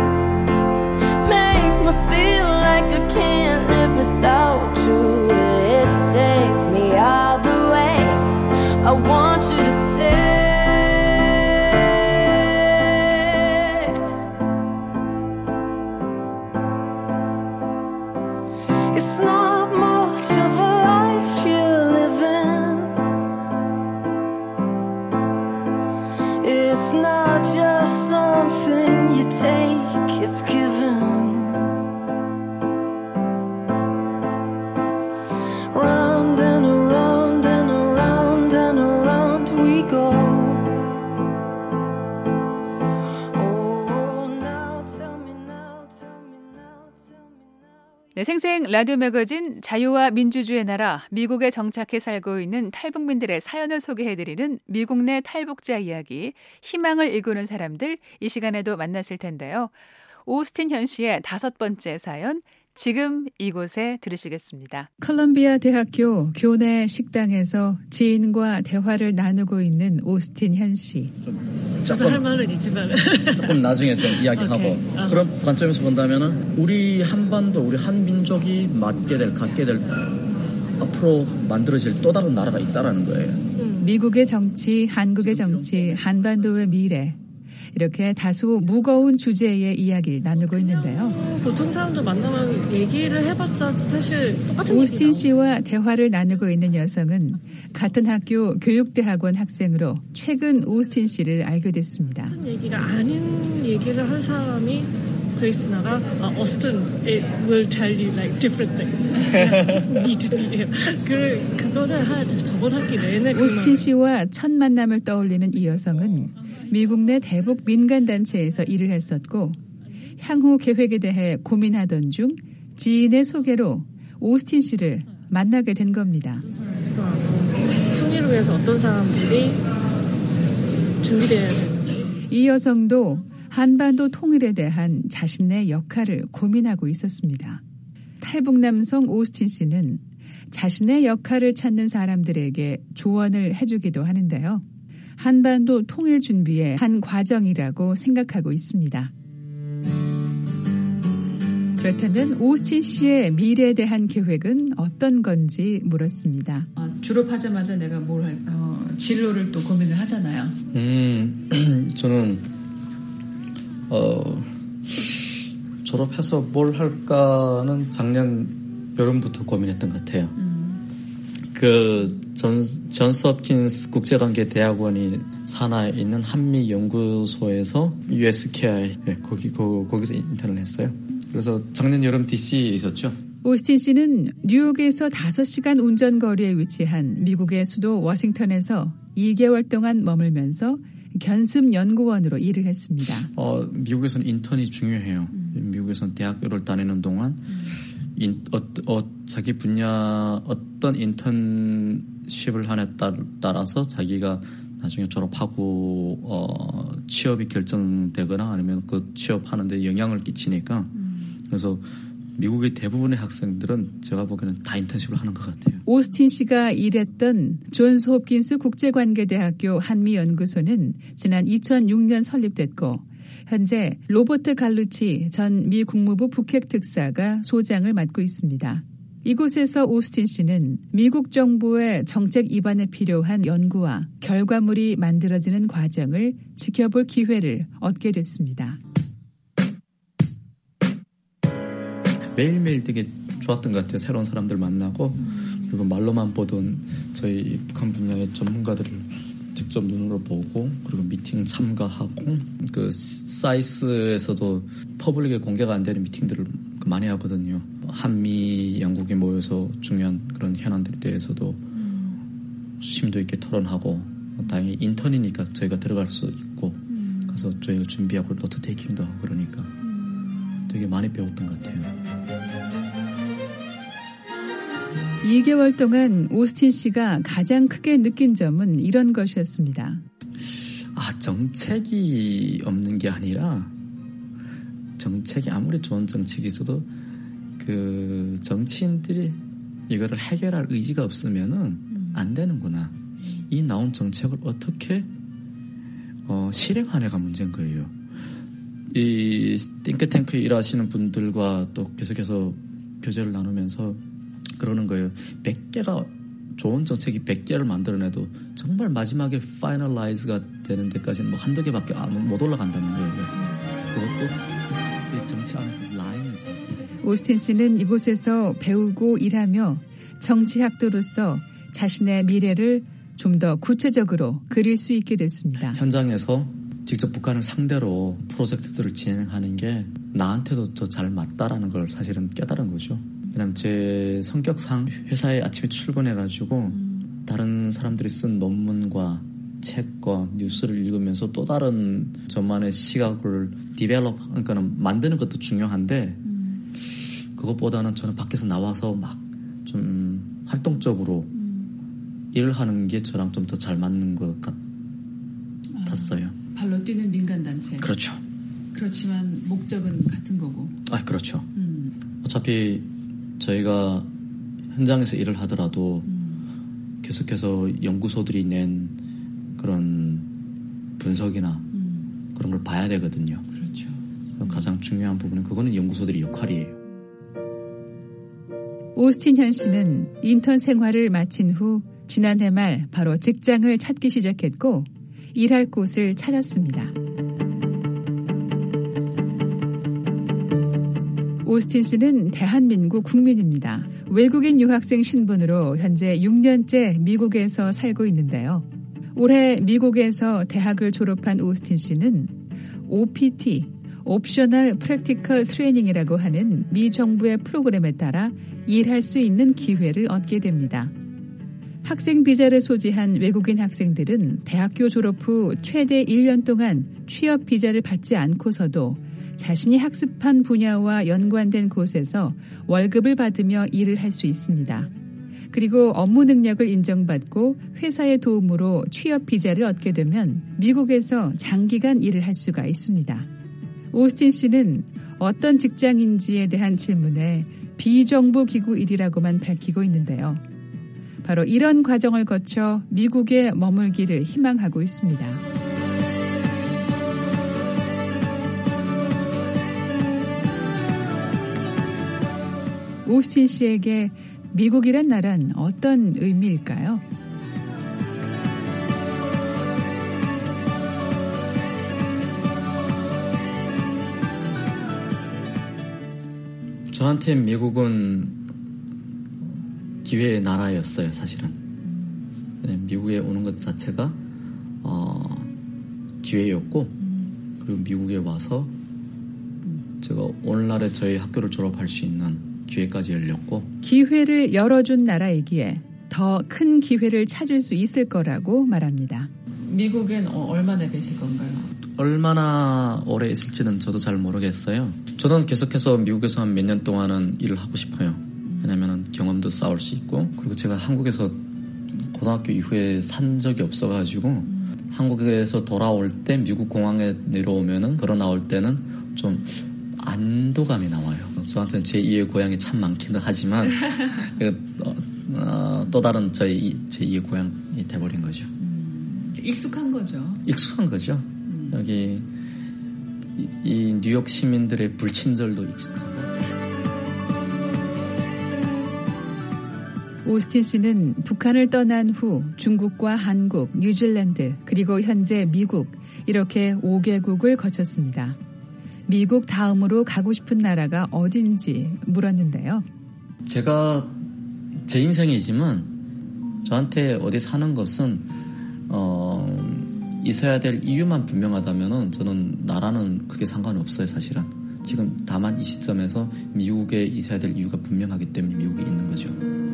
makes me feel like I can't live without you. It takes me all the way. I want you to stay. It's not much of a life you're living. It's not just 네, 생생 라디오 매거진 자유와 민주주의 나라 미국에 정착해 살고 있는 탈북민들의 사연을 소개해드리는 미국 내 탈북자 이야기, 희망을 일구는 사람들, 이 시간에도 만나실 텐데요. 오스틴 현 씨의 다섯 번째 사연, 지금 이곳에 들으시겠습니다. 컬럼비아 대학교 교내 식당에서 지인과 대화를 나누고 있는 오스틴 현 씨. 저도 할 말은 있지만 조금 나중에 좀 이야기하고 okay. 그런 관점에서 본다면은 우리 한반도, 우리 한민족이 맡게 될, 갖게 될 앞으로 만들어질 또 다른 나라가 있다라는 거예요. 음. 미국의 정치, 한국의 정치, 한반도의 미래. 이렇게 다소 무거운 주제의 이야기를 나누고 있는데요. 보통 사람들 만나면 얘기를 해봤자 사실 똑같은 오스틴 얘기다. 씨와 대화를 나누고 있는 여성은 같은 학교 교육대학원 학생으로 최근 오스틴 씨를 알게 됐습니다. 같은 얘기가 아닌 얘기를 할 사람이 그리스나가 uh, Austin, it will tell you like different things. Just need to be here. 그 그거를 한 저번 학기 내내 오스틴 씨와 첫 만남을 떠올리는 이 여성은 미국 내 대북 민간단체에서 일을 했었고 향후 계획에 대해 고민하던 중 지인의 소개로 오스틴 씨를 만나게 된 겁니다. 통일을 위해서 어떤 사람들이 준비되어야 되는지. 이 여성도 한반도 통일에 대한 자신의 역할을 고민하고 있었습니다. 탈북 남성 오스틴 씨는 자신의 역할을 찾는 사람들에게 조언을 해주기도 하는데요. 한반도 통일 준비의 한 과정이라고 생각하고 있습니다. 그렇다면 오스틴 씨의 미래에 대한 계획은 어떤 건지 물었습니다. 아, 졸업하자마자 내가 뭘 할, 어, 진로를 또 고민을 하잖아요. 음, 저는 어, 졸업해서 뭘 할까는 작년 여름부터 고민했던 것 같아요. 음. 그 존, 존스 홉킨스 국제관계대학원이 산하에 있는 한미연구소에서 유에스케이아이 네, 거기 거, 거기서 인턴을 했어요. 그래서 작년 여름 디씨에 있었죠. 오스틴 씨는 뉴욕에서 다섯 시간 운전거리에 위치한 미국의 수도 워싱턴에서 이 개월 동안 머물면서 견습연구원으로 일을 했습니다. 어, 미국에서는 인턴이 중요해요. 음. 미국에서는 대학교를 다니는 동안 음. 인, 어, 어, 자기 분야 어떤 인턴십을 하냐에 따라서 자기가 나중에 졸업하고 어, 취업이 결정되거나 아니면 그 취업하는데 영향을 끼치니까 음. 그래서 미국의 대부분의 학생들은 제가 보기에는 다 인턴십을 하는 것 같아요. 오스틴 씨가 일했던 존스 홉킨스 국제관계대학교 한미연구소는 지난 이천육 년 설립됐고 현재 로버트 갈루치 전 미 국무부 북핵 특사가 소장을 맡고 있습니다. 이곳에서 오스틴 씨는 미국 정부의 정책 입안에 필요한 연구와 결과물이 만들어지는 과정을 지켜볼 기회를 얻게 됐습니다. 매일매일 되게 좋았던 것 같아요. 새로운 사람들 만나고 그리고 말로만 보던 저희 북한 분야의 전문가들을 직접 눈으로 보고 그리고 미팅 참가하고 그 사이스에서도 퍼블릭에 공개가 안 되는 미팅들을 많이 하거든요. 한미 양국이 모여서 중요한 그런 현안들에 대해서도 심도 있게 토론하고 다행히 인턴이니까 저희가 들어갈 수 있고 가서 저희가 준비하고 노트 테이킹도 하고 그러니까 되게 많이 배웠던 것 같아요. 이 개월 동안 오스틴 씨가 가장 크게 느낀 점은 이런 것이었습니다. 아, 정책이 없는 게 아니라 정책이 아무리 좋은 정책이 있어도 그 정치인들이 이거를 해결할 의지가 없으면은 안 되는구나. 이 나온 정책을 어떻게 어, 실행하냐가 문제인 거예요. 이 띵크탱크에 일하시는 분들과 또 계속해서 교제를 나누면서 그러는 거예요. 백 개가 좋은 정책이 백 개를 만들어내도 정말 마지막에 파이널라이즈가 되는 데까지는 뭐 한두 개밖에 못 올라간다는 거예요. 그것도 정치 안에서 라인을 잡고. 오스틴 씨는 이곳에서 배우고 일하며 정치학도로서 자신의 미래를 좀 더 구체적으로 그릴 수 있게 됐습니다. 현장에서 직접 북한을 상대로 프로젝트들을 진행하는 게 나한테도 더 잘 맞다라는 걸 사실은 깨달은 거죠. 왜냐면 제 성격상 회사에 아침에 출근해가지고 음. 다른 사람들이 쓴 논문과 책과 뉴스를 읽으면서 또 다른 저만의 시각을 디벨롭, 그러니까 만드는 것도 중요한데 음. 그것보다는 저는 밖에서 나와서 막 좀 활동적으로 음. 일을 하는 게 저랑 좀 더 잘 맞는 것 같았어요. 아, 발로 뛰는 민간단체. 그렇죠. 그렇지만 목적은 같은 거고. 아, 그렇죠. 음. 어차피 저희가 현장에서 일을 하더라도 음. 계속해서 연구소들이 낸 그런 분석이나 음. 그런 걸 봐야 되거든요. 그렇죠. 음. 가장 중요한 부분은 그거는 연구소들의 역할이에요. 오스틴 현 씨는 인턴 생활을 마친 후 지난해 말 바로 직장을 찾기 시작했고 일할 곳을 찾았습니다. 오스틴 씨는 대한민국 국민입니다. 외국인 유학생 신분으로 현재 육 년째 미국에서 살고 있는데요. 올해 미국에서 대학을 졸업한 오스틴 씨는 오피티, 옵셔널 프랙티컬 트레이닝이라고 하는 미 정부의 프로그램에 따라 일할 수 있는 기회를 얻게 됩니다. 학생 비자를 소지한 외국인 학생들은 대학교 졸업 후 최대 일 년 동안 취업 비자를 받지 않고서도 자신이 학습한 분야와 연관된 곳에서 월급을 받으며 일을 할 수 있습니다. 그리고 업무 능력을 인정받고 회사의 도움으로 취업 비자를 얻게 되면 미국에서 장기간 일을 할 수가 있습니다. 오스틴 씨는 어떤 직장인지에 대한 질문에 비정부 기구 일이라고만 밝히고 있는데요. 바로 이런 과정을 거쳐 미국에 머물기를 희망하고 있습니다. 오스틴 씨에게 미국이란 나라는 어떤 의미일까요? 저한테 미국은 기회의 나라였어요, 사실은. 미국에 오는 것 자체가 어, 기회였고, 그리고 미국에 와서 제가 오늘날에 저희 학교를 졸업할 수 있는 기회까지 열렸고, 기회를 열어준 나라이기에 더 큰 기회를 찾을 수 있을 거라고 말합니다. 미국엔 얼마나 계실 건가요? 얼마나 오래 있을지는 저도 잘 모르겠어요. 저는 계속해서 미국에서 한 몇 년 동안은 일을 하고 싶어요. 왜냐하면 경험도 쌓을 수 있고, 그리고 제가 한국에서 고등학교 이후에 산 적이 없어가지고 음. 한국에서 돌아올 때 미국 공항에 내려오면은 걸어 나올 때는 좀 안도감이 나와요. 저한테는 제이의 고향이 참 많기는 하지만 어, 어, 또 다른 저희 제이의 고향이 돼버린 거죠. 음, 익숙한 거죠. 익숙한 거죠. 음. 여기 이, 이 뉴욕 시민들의 불친절도 익숙하고. 오스틴 씨는 북한을 떠난 후 중국과 한국, 뉴질랜드, 그리고 현재 미국 이렇게 오 개국을 거쳤습니다. 미국 다음으로 가고 싶은 나라가 어딘지 물었는데요. 제가 제 인생이지만 저한테 어디 사는 것은 어, 있어야 될 이유만 분명하다면은 저는 나라는 크게 상관이 없어요, 사실은. 지금 다만 이 시점에서 미국에 있어야 될 이유가 분명하기 때문에 미국에 있는 거죠.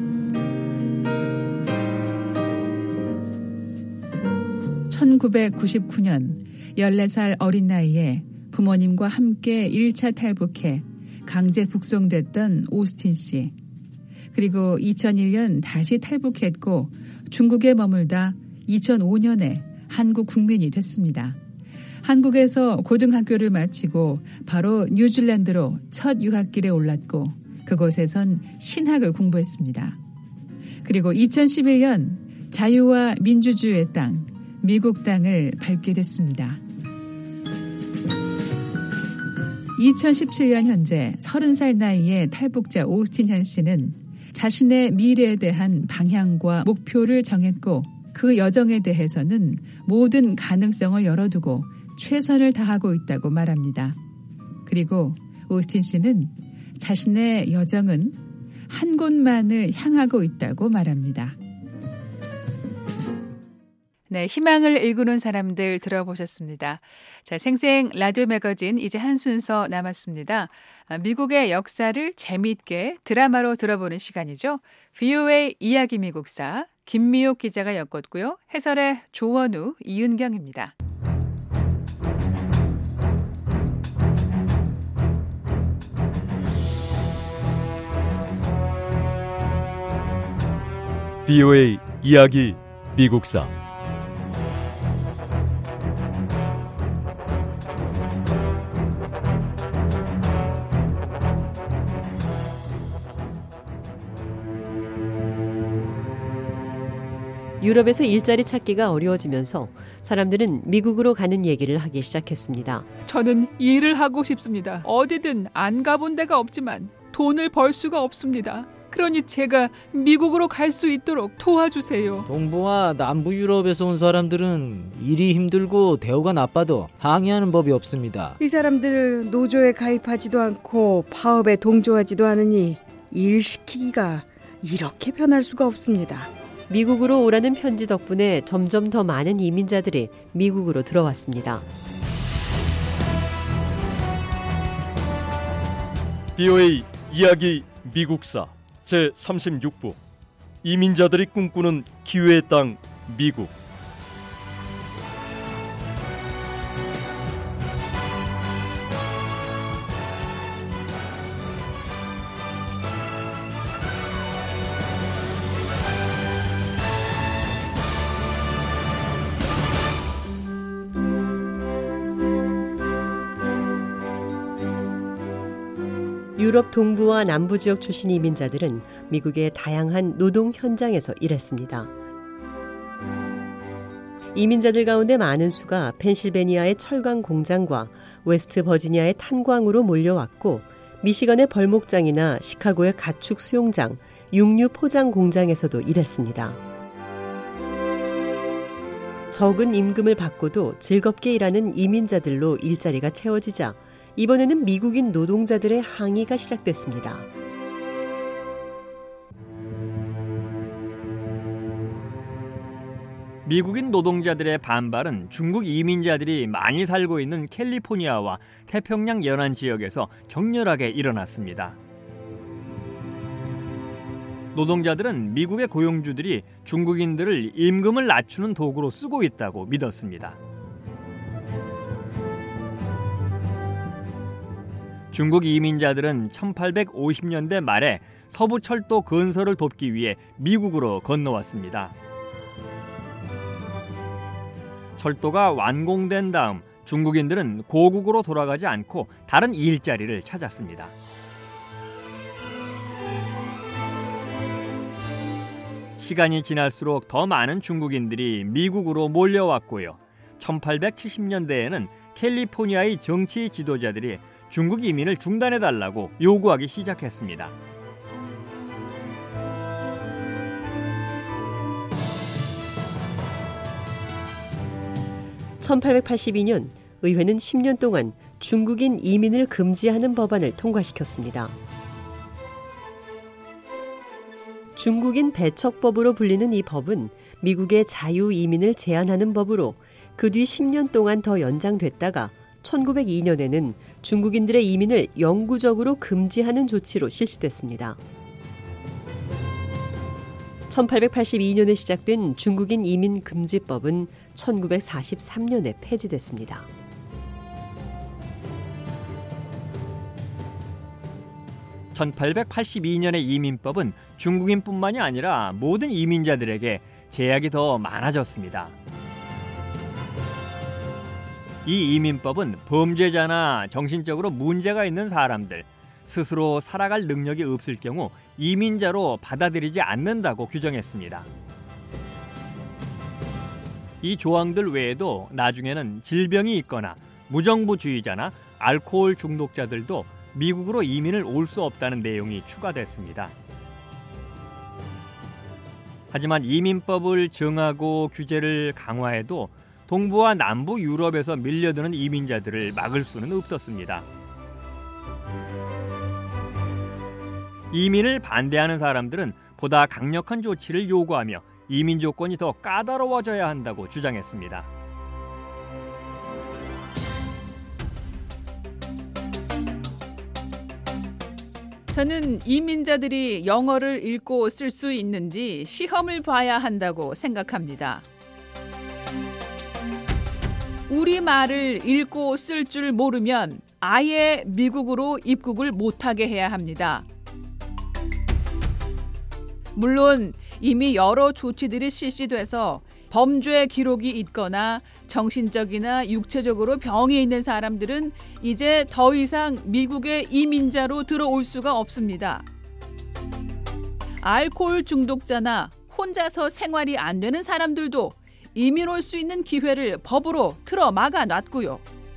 천구백구십구 년 열네 살 어린 나이에 부모님과 함께 일 차 탈북해 강제 북송됐던 오스틴 씨. 그리고 이천일 년 다시 탈북했고 중국에 머물다 이천오 년에 한국 국민이 됐습니다. 한국에서 고등학교를 마치고 바로 뉴질랜드로 첫 유학길에 올랐고 그곳에선 신학을 공부했습니다. 그리고 이천십일 년 자유와 민주주의의 땅, 미국 땅을 밟게 됐습니다. 이천십칠 년 현재 서른 살 나이의 탈북자 오스틴 현 씨는 자신의 미래에 대한 방향과 목표를 정했고 그 여정에 대해서는 모든 가능성을 열어두고 최선을 다하고 있다고 말합니다. 그리고 오스틴 씨는 자신의 여정은 한 곳만을 향하고 있다고 말합니다. 네, 희망을 일구는 사람들 들어보셨습니다. 자, 생생 라디오 매거진 이제 한 순서 남았습니다. 미국의 역사를 재미있게 드라마로 들어보는 시간이죠. 브이오에이 이야기 미국사 김미옥 기자가 엮었고요. 해설의 조원우, 이은경입니다. 비오에이 이야기 미국사. 유럽에서 일자리 찾기가 어려워지면서 사람들은 미국으로 가는 얘기를 하기 시작했습니다. 저는 일을 하고 싶습니다. 어디든 안 가본 데가 없지만 돈을 벌 수가 없습니다. 그러니 제가 미국으로 갈 수 있도록 도와주세요. 동부와 남부 유럽에서 온 사람들은 일이 힘들고 대우가 나빠도 항의하는 법이 없습니다. 이 사람들 노조에 가입하지도 않고 파업에 동조하지도 않으니 일 시키기가 이렇게 편할 수가 없습니다. 미국으로 오라는 편지 덕분에 점점 더 많은 이민자들이 미국으로 들어왔습니다. 비오에이 이야기 미국사 제삼십육 부 이민자들이 꿈꾸는 기회의 땅 미국. 유럽 동부와 남부 지역 출신 이민자들은 미국의 다양한 노동 현장에서 일했습니다. 이민자들 가운데 많은 수가 펜실베니아의 철강 공장과 웨스트 버지니아의 탄광으로 몰려왔고, 미시건의 벌목장이나 시카고의 가축 수용장, 육류 포장 공장에서도 일했습니다. 적은 임금을 받고도 즐겁게 일하는 이민자들로 일자리가 채워지자 이번에는 미국인 노동자들의 항의가 시작됐습니다. 미국인 노동자들의 반발은 중국 이민자들이 많이 살고 있는 캘리포니아와 태평양 연안 지역에서 격렬하게 일어났습니다. 노동자들은 미국의 고용주들이 중국인들을 임금을 낮추는 도구로 쓰고 있다고 믿었습니다. 중국 이민자들은 천팔백오십 년대 말에 서부 철도 건설을 돕기 위해 미국으로 건너왔습니다. 철도가 완공된 다음 중국인들은 고국으로 돌아가지 않고 다른 일자리를 찾았습니다. 시간이 지날수록 더 많은 중국인들이 미국으로 몰려왔고요. 천팔백칠십 년대에는 캘리포니아의 정치 지도자들이 중국 이민을 중단해달라고 요구하기 시작했습니다. 천팔백팔십이 년 의회는 십 년 동안 중국인 이민을 금지하는 법안을 통과시켰습니다. 중국인 배척법으로 불리는 이 법은 미국의 자유 이민을 제한하는 법으로 그 뒤 십 년 동안 더 연장됐다가 천구백이 년에는 중국인들의 이민을 영구적으로 금지하는 조치로 실시됐습니다. 천팔백팔십이 년에 시작된 중국인 이민 금지법은 천구백사십삼 년에 폐지됐습니다. 천팔백팔십이 년의 이민법은 중국인뿐만이 아니라 모든 이민자들에게 제약이 더 많아졌습니다. 이 이민법은 범죄자나 정신적으로 문제가 있는 사람들, 스스로 살아갈 능력이 없을 경우 이민자로 받아들이지 않는다고 규정했습니다. 이 조항들 외에도 나중에는 질병이 있거나 무정부주의자나 알코올 중독자들도 미국으로 이민을 올 수 없다는 내용이 추가됐습니다. 하지만 이민법을 정하고 규제를 강화해도 동부와 남부 유럽에서 밀려드는 이민자들을 막을 수는 없었습니다. 이민을 반대하는 사람들은 보다 강력한 조치를 요구하며 이민 조건이 더 까다로워져야 한다고 주장했습니다. 저는 이민자들이 영어를 읽고 쓸 수 있는지 시험을 봐야 한다고 생각합니다. 우리말을 읽고 쓸 줄 모르면 아예 미국으로 입국을 못하게 해야 합니다. 물론 이미 여러 조치들이 실시돼서 범죄 기록이 있거나 정신적이나 육체적으로 병이 있는 사람들은 이제 더 이상 미국의 이민자로 들어올 수가 없습니다. 알코올 중독자나 혼자서 생활이 안 되는 사람들도 이민 올 수 있는 기회를 법으로 틀어 막아 놨고요.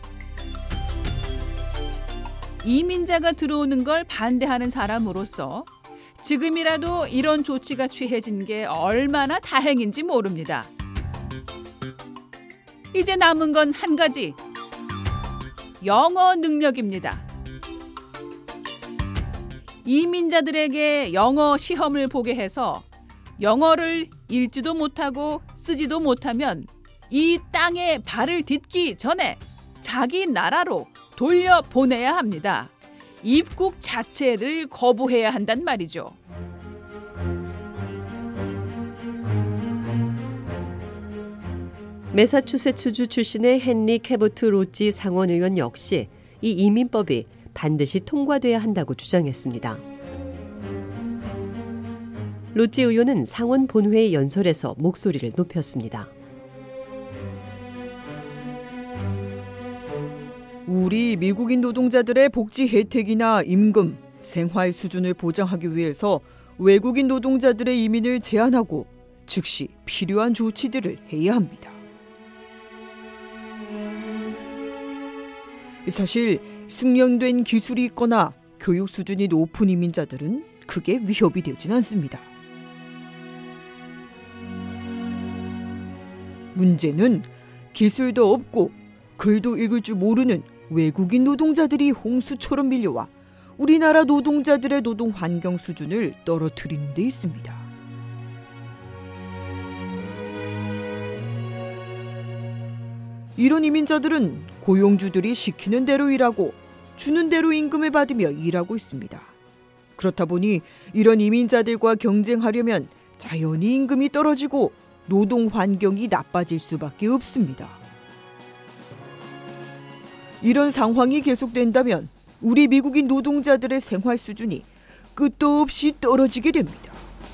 이민자가 들어오는 걸 반대하는 사람으로서 지금이라도 이런 조치가 취해진 게 얼마나 다행인지 모릅니다. 이제 남은 건 한 가지, 영어 능력입니다. 이민자들에게 영어 시험을 보게 해서 영어를 읽지도 못하고 쓰지도 못하면 이 땅에 발을 딛기 전에 자기 나라로 돌려보내야 합니다. 입국 자체를 거부해야 한단 말이죠. 매사추세츠주 출신의 헨리 캐보트 로지 상원의원 역시 이 이민법이 반드시 통과돼야 한다고 주장했습니다. 로지 의원은 상원 본회의 연설에서 목소리를 높였습니다. 우리 미국인 노동자들의 복지 혜택이나 임금, 생활 수준을 보장하기 위해서 외국인 노동자들의 이민을 제한하고 즉시 필요한 조치들을 해야 합니다. 사실 숙련된 기술이 있거나 교육 수준이 높은 이민자들은 크게 위협이 되진 않습니다. 문제는 기술도 없고 글도 읽을 줄 모르는 외국인 노동자들이 홍수처럼 밀려와 우리나라 노동자들의 노동 환경 수준을 떨어뜨리는 데 있습니다. 이런 이민자들은 고용주들이 시키는 대로 일하고 주는 대로 임금을 받으며 일하고 있습니다. 그렇다 보니 이런 이민자들과 경쟁하려면 자연히 임금이 떨어지고 노동 환경이 나빠질 수밖에 없습니다. 이런 상황이 계속된다면 우리 미국인 노동자들의 생활 수준이 끝도 없이 떨어지게 됩니다.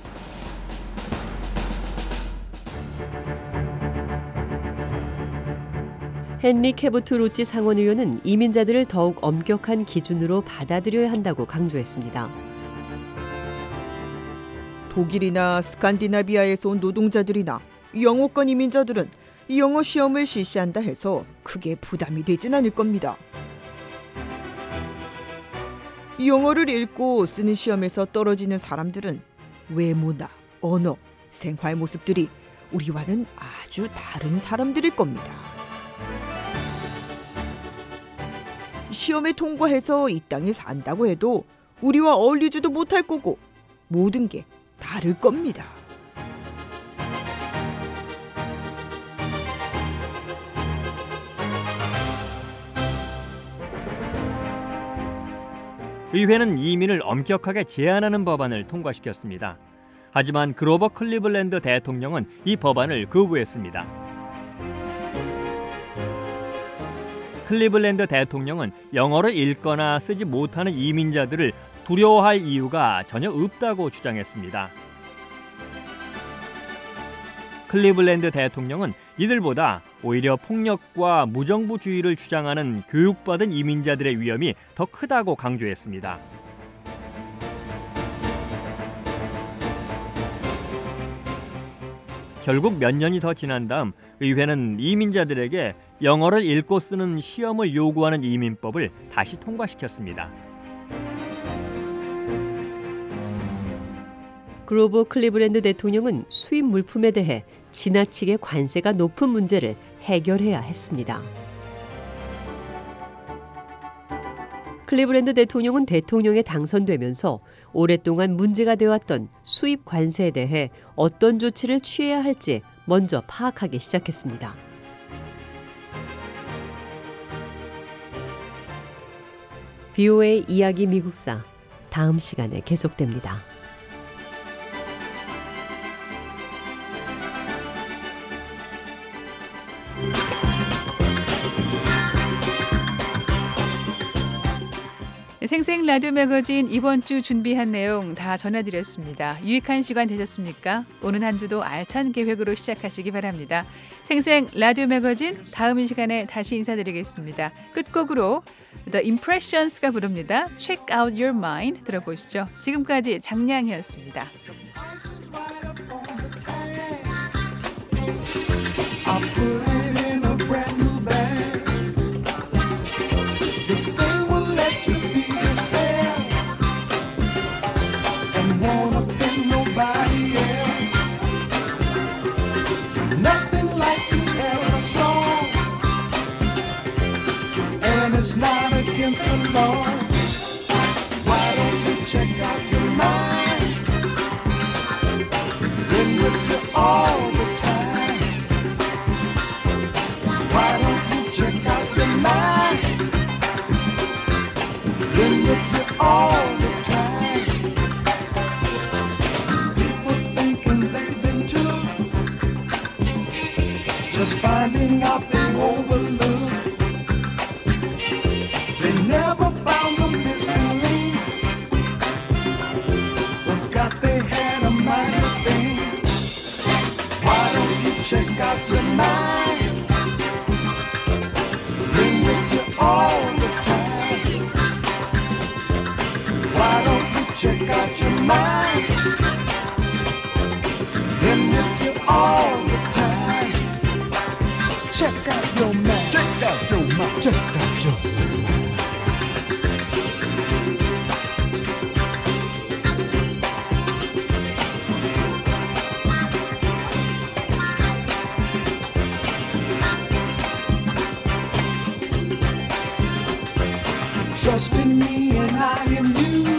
헨리 캐보트 로지 상원의원은 이민자들을 더욱 엄격한 기준으로 받아들여야 한다고 강조했습니다. 독일이나 스칸디나비아에서 온 노동자들이나 영어권 이민자들은 영어 시험을 실시한다 해서 크게 부담이 되진 않을 겁니다. 영어를 읽고 쓰는 시험에서 떨어지는 사람들은 외모나 언어, 생활 모습들이 우리와는 아주 다른 사람들일 겁니다. 시험에 통과해서 이 땅에 산다고 해도 우리와 어울리지도 못할 거고 모든 게 다를 겁니다. 의회는 이민을 엄격하게 제한하는 법안을 통과시켰습니다. 하지만 그로버 클리블랜드 대통령은 이 법안을 거부했습니다. 클리블랜드 대통령은 영어를 읽거나 쓰지 못하는 이민자들을 두려워할 이유가 전혀 없다고 주장했습니다. 클리블랜드 대통령은 이들보다 오히려 폭력과 무정부주의를 주장하는 교육받은 이민자들의 위험이 더 크다고 강조했습니다. 결국 몇 년이 더 지난 다음 의회는 이민자들에게 영어를 읽고 쓰는 시험을 요구하는 이민법을 다시 통과시켰습니다. 그로버 클리블랜드 대통령은 수입 물품에 대해 지나치게 관세가 높은 문제를 해결해야 했습니다. 클리블랜드 대통령은 대통령에 당선되면서 오랫동안 문제가 되어왔던 수입 관세에 대해 어떤 조치를 취해야 할지 먼저 파악하기 시작했습니다. 비오에이 이야기 미국사 다음 시간에 계속됩니다. 생생 라디오 매거진 이번 주 준비한 내용 다 전해드렸습니다. 유익한 시간 되셨습니까? 오는 한 주도 알찬 계획으로 시작하시기 바랍니다. 생생 라디오 매거진 다음 이 시간에 다시 인사드리겠습니다. 끝곡으로 The Impressions가 부릅니다. Check out your mind 들어보시죠. 지금까지 장량이었습니다. It's not against the law. Why don't you check out your mind? Been with you all the time. Why don't you check out your mind? Been with you all the time. People thinking they've been too, just finding out they overlooked. Never found the missing link. Forgot they had a minor thing. Why don't you check out your mind? Been with you all the time. Why don't you check out your mind? Been with you all the time. Check out your mind. Check out your mind. Check out your mind. Trust in me and I in you.